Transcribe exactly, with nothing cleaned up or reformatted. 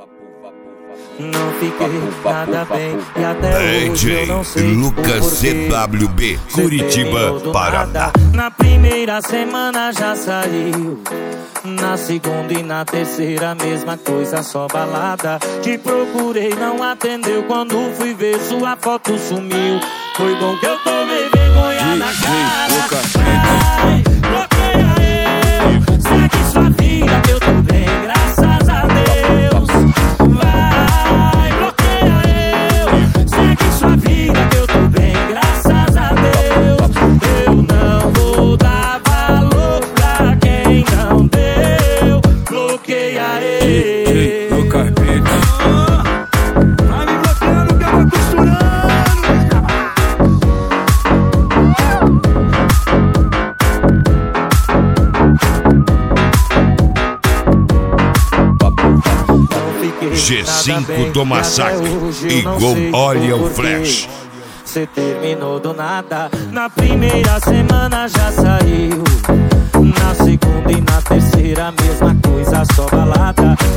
Não fiquei nada bem e até hoje eu não sei Lucas C W B, Curitiba, Paraná. Na primeira semana já saiu, na segunda e na terceira mesma coisa, só balada. Te procurei, não atendeu, quando fui ver sua foto sumiu. Foi bom que eu tomei vergonha na cara. Vai, bloqueia eu, segue sua vida que eu tô bem, graças a Deus. Vai, bloqueia eu, segue sua vida que eu tô bem, graças a Deus. Eu não vou dar valor pra quem não deu. Bloqueia eu. Lucas Beat. Vai me bloqueando que eu vou costurando. G cinco do Massacre, igual olha o flash. Cê terminou do nada, na primeira semana já saiu, na segunda e na terceira mesma coisa, só balada.